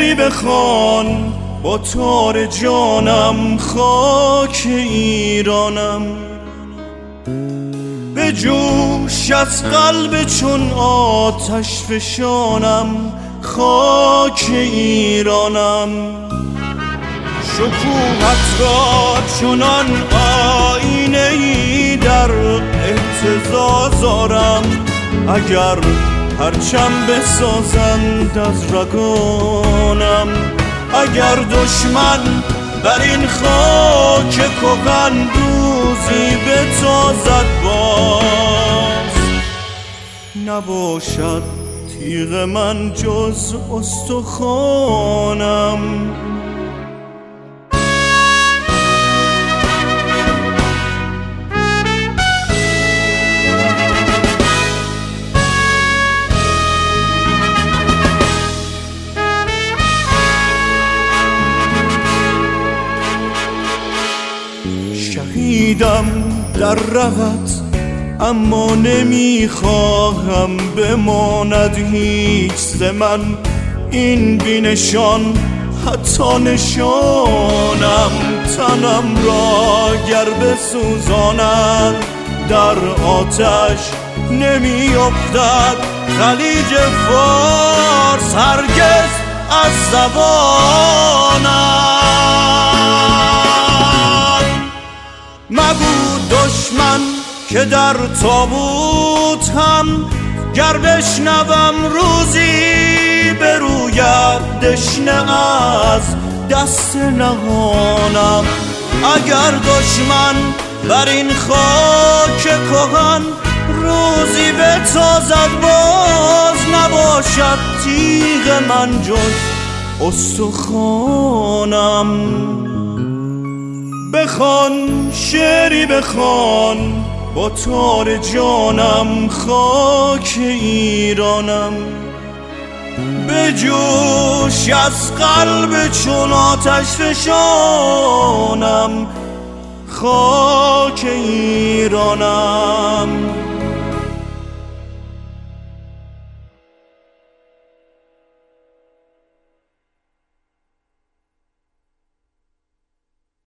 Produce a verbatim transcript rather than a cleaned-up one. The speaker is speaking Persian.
شعری بخوان با تار جانم خاک ایرانم. به جوش از قلب چون آتش فشانم خاک ایرانم. شکوهت را چنان آینه ای در اهتزاز آرم، اگر پرچم بسازند از رگانم. اگر دشمن بر این خاک کهن روزی بتازد باز، نباشد تیغ من جز استخوانم. شهیدم در رهت اما نمیخواهم بماند هیچ ز من این بینشان حتی نشانم. تنم را گر بسوزانند در آتش نمیافتد خلیج فارس هرگز از زبانم. مگو دشمن که در تابوت هم گر بشنوم روزی بروید دشنه از دست نهانم. اگر دشمن بر این خاک کهن روزی بتازد باز، نباشد تیغ من جز استخوانم. بخوان شعری بخوان با تار جانم خاک ایرانم. به جوش از قلب چون آتش فشانم خاک ایرانم.